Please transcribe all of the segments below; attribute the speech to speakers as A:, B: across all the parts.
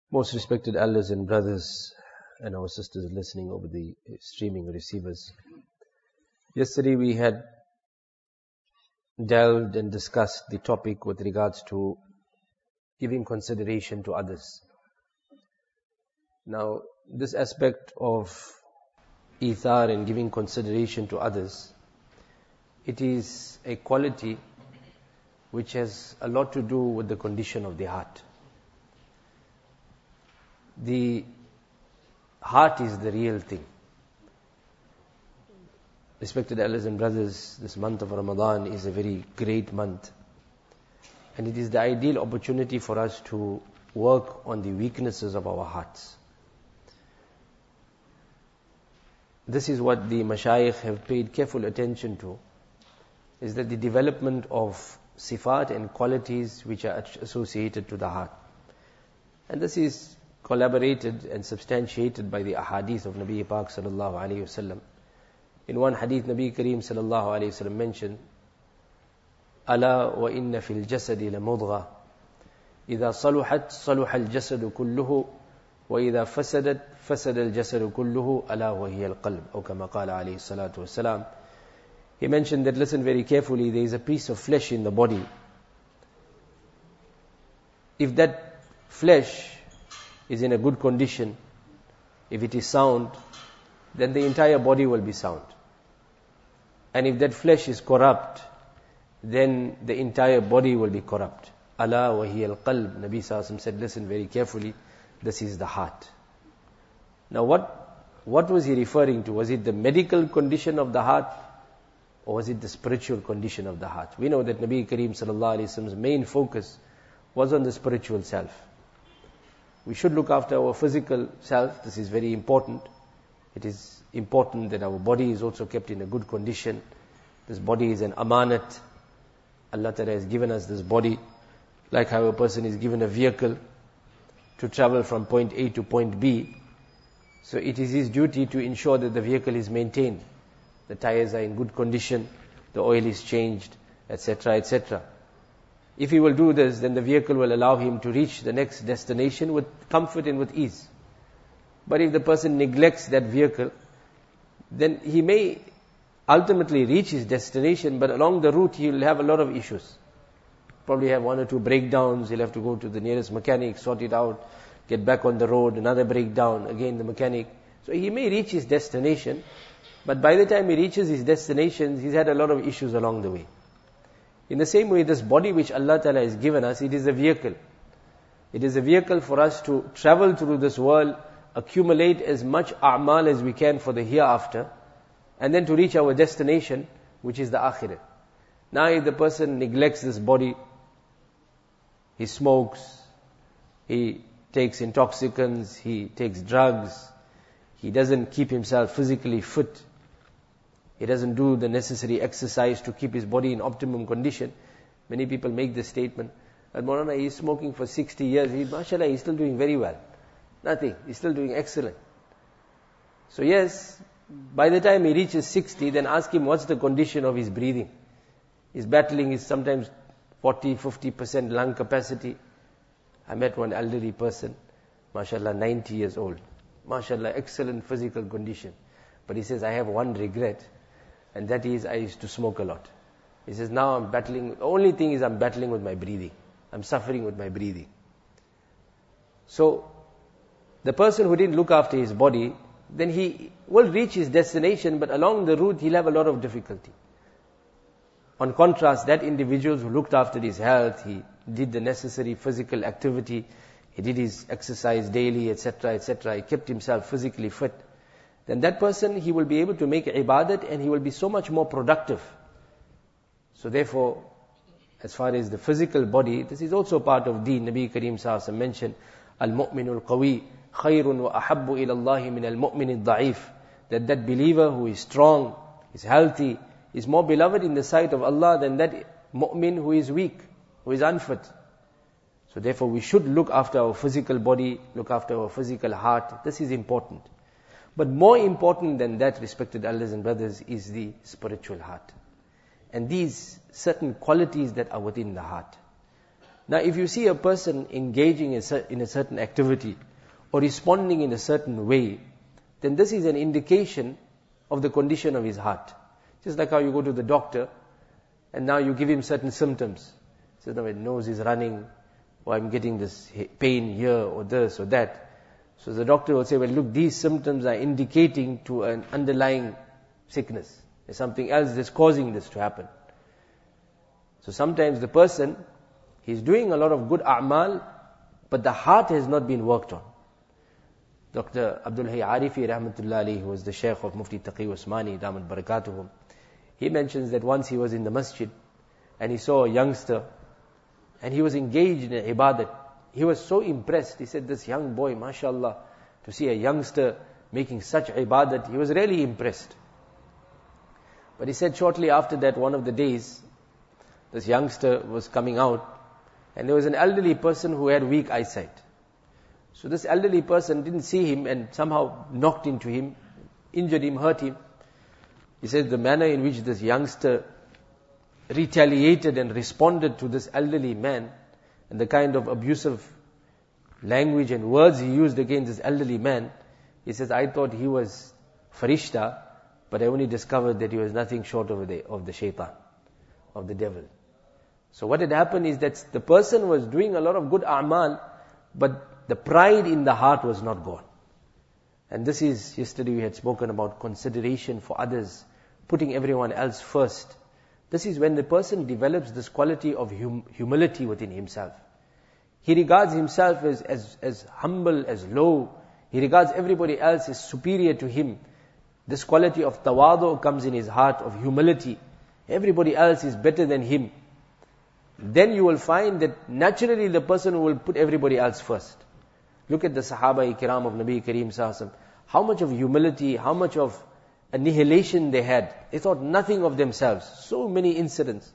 A: Most respected elders and brothers and our sisters listening over the streaming receivers. Yesterday we had delved and discussed the topic with regards to giving consideration to others. Now, this aspect of ithar and giving consideration to others, it is a quality which has a lot to do with the condition of the heart. The heart is the real thing. Respected elders and brothers, this month of Ramadan is a very great month. And it is the ideal opportunity for us to work on the weaknesses of our hearts. This is what the mashayikh have paid careful attention to, is that the development of sifat and qualities which are associated to the heart. And this is collaborated and substantiated by the ahadith of Nabi Pak sallallahu alayhi wasallam. In one hadith, Nabi Kareem sallallahu alayhi wasallam mentioned, "Ala wa inna fil jasadi la mudgha, idha saluhat saluha al jasadu kulluhu, wa idha fasadat fasada al jasadu kulluhu, ala wa hiya al qalb." Or kama qala alayhi salatu wasalam. He mentioned that, listen very carefully, there is a piece of flesh in the body. If that flesh is in a good condition, if it is sound, then the entire body will be sound. And if that flesh is corrupt, then the entire body will be corrupt. Ala wa hiya al-qalb. Nabi Sallallahu Alaihi Wasallam said, listen very carefully, this is the heart. Now what was he referring to? Was it the medical condition of the heart, or was it the spiritual condition of the heart? We know that Nabi Kareem Sallallahu Alaihi Wasallam's main focus was on the spiritual self. We should look after our physical self. This is very important. It is important that our body is also kept in a good condition. This body is an amanat. Allah Ta'ala has given us this body, like how a person is given a vehicle to travel from point A to point B. So it is his duty to ensure that the vehicle is maintained. The tires are in good condition, the oil is changed, etc., etc. If he will do this, then the vehicle will allow him to reach the next destination with comfort and with ease. But if the person neglects that vehicle, then he may ultimately reach his destination, but along the route he will have a lot of issues. Probably have one or two breakdowns, he'll have to go to the nearest mechanic, sort it out, get back on the road, another breakdown, again the mechanic. So he may reach his destination, but by the time he reaches his destination, he's had a lot of issues along the way. In the same way, this body which Allah Ta'ala has given us, it is a vehicle. It is a vehicle for us to travel through this world, accumulate as much a'mal as we can for the hereafter, and then to reach our destination, which is the akhirah. Now if the person neglects this body, he smokes, he takes intoxicants, he takes drugs, he doesn't keep himself physically fit, he doesn't do the necessary exercise to keep his body in optimum condition. Many people make this statement, that Maulana, he is smoking for 60 years, mashallah, he's still doing very well. Nothing, he's still doing excellent. So yes, by the time he reaches 60, then ask him what's the condition of his breathing. He's battling his sometimes 40-50% lung capacity. I met one elderly person, mashallah, 90 years old. Mashallah, excellent physical condition. But he says, I have one regret, and that is I used to smoke a lot. He says, now I'm battling, the only thing is I'm battling with my breathing. I'm suffering with my breathing. So, the person who didn't look after his body, then he will reach his destination, but along the route he'll have a lot of difficulty. On contrast, that individual who looked after his health, he did the necessary physical activity, he did his exercise daily, etc., etc., he kept himself physically fit, then that person, he will be able to make ibadat and he will be so much more productive. So therefore, as far as the physical body, this is also part of deen. Nabi Kareem Sallallahu Alaihi Wasallam mentioned, Al-mu'minul qawi khayrun wa ahabbu ila Allahi min al-mu'min al-da'if. That believer who is strong, is healthy, is more beloved in the sight of Allah than that mu'min who is weak, who is unfit. So therefore we should look after our physical body, look after our physical heart. This is important. But more important than that, respected elders and brothers, is the spiritual heart. And these certain qualities that are within the heart. Now if you see a person engaging in a certain activity or responding in a certain way, then this is an indication of the condition of his heart. Just like how you go to the doctor and now you give him certain symptoms. He says, no, my nose is running, or I'm getting this pain here, or this or that. So the doctor will say, well look, these symptoms are indicating to an underlying sickness. There's something else that's causing this to happen. So sometimes the person, he's doing a lot of good a'mal, but the heart has not been worked on. Dr. Abdul Hayy Arifi rahmatullah alayhi, who was the Shaykh of Mufti Taqi Usmani, Damat Barakatuhum, he mentions that once he was in the masjid and he saw a youngster and he was engaged in ibadat. He was so impressed. He said, this young boy, mashallah, to see a youngster making such ibadat, he was really impressed. But he said shortly after that, one of the days, this youngster was coming out and there was an elderly person who had weak eyesight. So this elderly person didn't see him and somehow knocked into him, injured him, hurt him. He said the manner in which this youngster retaliated and responded to this elderly man, and the kind of abusive language and words he used against this elderly man, he says, I thought he was farishta, but I only discovered that he was nothing short of the shaitan, of the devil. So what had happened is that the person was doing a lot of good a'mal, but the pride in the heart was not gone. And this is, yesterday we had spoken about consideration for others, putting everyone else first. This is when the person develops this quality of humility within himself. He regards himself as humble, as low. He regards everybody else as superior to him. This quality of tawadu comes in his heart, of humility. Everybody else is better than him. Then you will find that naturally the person will put everybody else first. Look at the Sahaba-i-Kiram of Nabi Kareem Sallallahu. How much of humility, how much of annihilation they had. They thought nothing of themselves. So many incidents.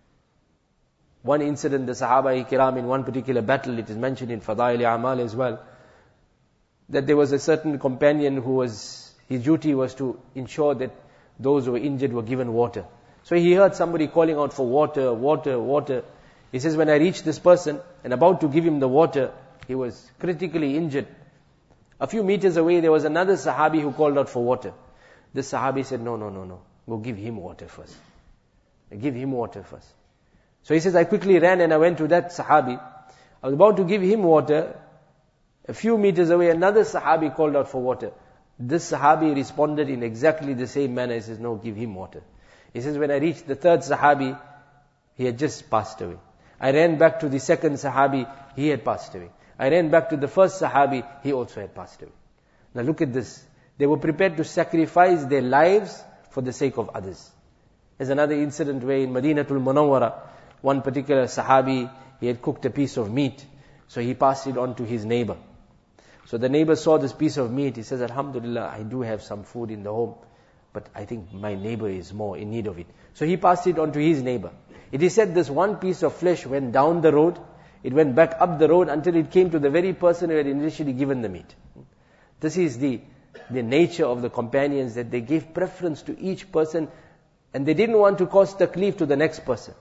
A: One incident, the Sahaba-i-Kiram in one particular battle, it is mentioned in Fadail-i-Amal as well, that there was a certain companion his duty was to ensure that those who were injured were given water. So he heard somebody calling out for water, water, water. He says, when I reached this person and about to give him the water, he was critically injured. A few meters away, there was another Sahabi who called out for water. This Sahabi said, no. Go give him water first. Give him water first. So he says, I quickly ran and I went to that Sahabi. I was about to give him water. A few meters away, another Sahabi called out for water. This Sahabi responded in exactly the same manner. He says, no, give him water. He says, when I reached the third Sahabi, he had just passed away. I ran back to the second Sahabi, he had passed away. I ran back to the first Sahabi, he also had passed away. Now look at this. They were prepared to sacrifice their lives for the sake of others. There's another incident where in Madinatul Munawwara, one particular Sahabi, he had cooked a piece of meat. So he passed it on to his neighbor. So the neighbor saw this piece of meat. He says, Alhamdulillah, I do have some food in the home, but I think my neighbor is more in need of it. So he passed it on to his neighbor. It is said this one piece of flesh went down the road. It went back up the road until it came to the very person who had initially given the meat. This is the nature of the companions, that they gave preference to each person and they didn't want to cause taklif to the next person.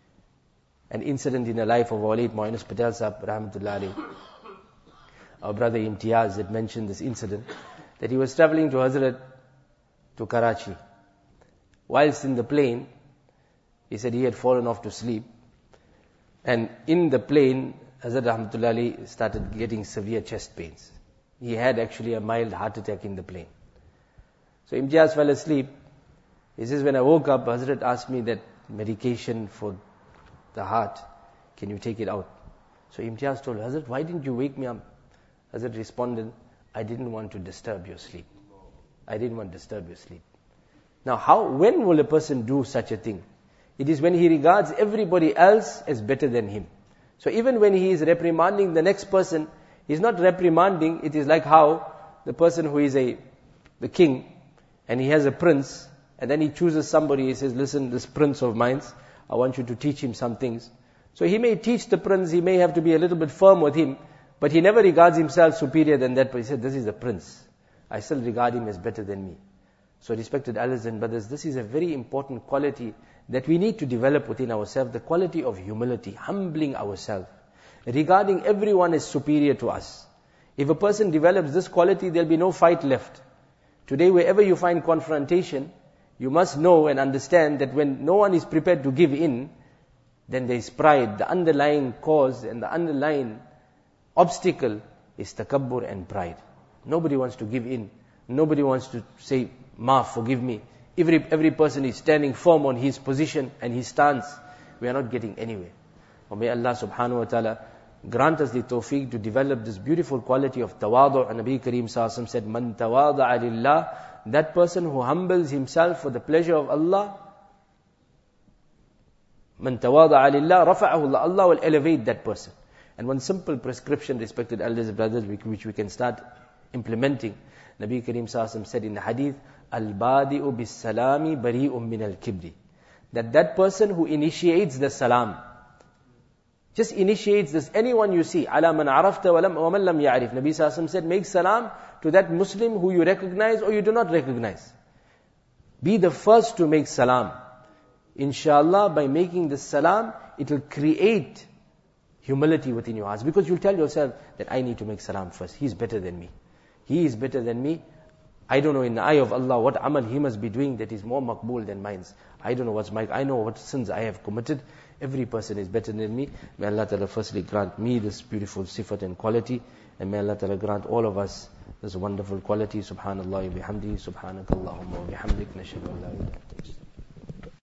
A: An incident in the life of our late Moinus Patel Sahib, rahmatullah alayhi. Our brother Imtiaz had mentioned this incident, that he was traveling to Hazrat, to Karachi. Whilst in the plane, he said he had fallen off to sleep. And in the plane, Hazrat rahmatullah alayhi started getting severe chest pains. He had actually a mild heart attack in the plane. So Imtiaz fell asleep. He says, when I woke up, Hazrat asked me that medication for the heart, can you take it out? So Imtiaz told Hazrat, why didn't you wake me up? Hazrat responded, I didn't want to disturb your sleep. I didn't want to disturb your sleep. Now when will a person do such a thing? It is when he regards everybody else as better than him. So even when he is reprimanding the next person, he's not reprimanding. It is like how the person who is the king, and he has a prince, and then he chooses somebody, he says, listen, this prince of mine, I want you to teach him some things. So he may teach the prince, he may have to be a little bit firm with him, but he never regards himself superior than that. But he said, this is the prince. I still regard him as better than me. So respected elders and brothers, this is a very important quality that we need to develop within ourselves, the quality of humility, humbling ourselves. regarding everyone as superior to us. If a person develops this quality, there'll be no fight left. Today, wherever you find confrontation, you must know and understand that when no one is prepared to give in, then there is pride. The underlying cause and the underlying obstacle is takabbur and pride. Nobody wants to give in. Nobody wants to say, Maaf, forgive me. Every person is standing firm on his position and his stance. We are not getting anywhere. Oh, may Allah subhanahu wa ta'ala grant us the tawfiq to develop this beautiful quality of tawadu'. And Nabi Kareem Sallallahu Alaihi Wasallam said, Man tawada'a lillah, that person who humbles himself for the pleasure of Allah, Man tawada'a lillah, rafa'ahu Allah, Allah will elevate that person. And one simple prescription, respected elders and brothers, which we can start implementing. Nabi Kareem Sallallahu Alaihi Wasallam said in the hadith, Al-badi'u bis-salami bari'un min al-kibri. That person who initiates the salam, just initiates this, anyone you see, ala man arafta wa man lam ya'rif. Nabi Sallallahu Alaihi Wasallam said, make salam to that Muslim who you recognize or you do not recognize. Be the first to make salam. Inshallah, by making this salam, it will create humility within your hearts. Because you'll tell yourself that I need to make salam first. He's better than me. He is better than me. I don't know in the eye of Allah what amal he must be doing that is more maqbool than mine. I don't know what's mine. I know what sins I have committed. Every person is better than me. May Allah Ta'ala firstly grant me this beautiful sifat and quality. And may Allah Ta'ala grant all of us this wonderful quality. Subhanallah wa bihamdi. Subhanakallahumma wa bihamdik. Nashhadu an la ilaha illa anta.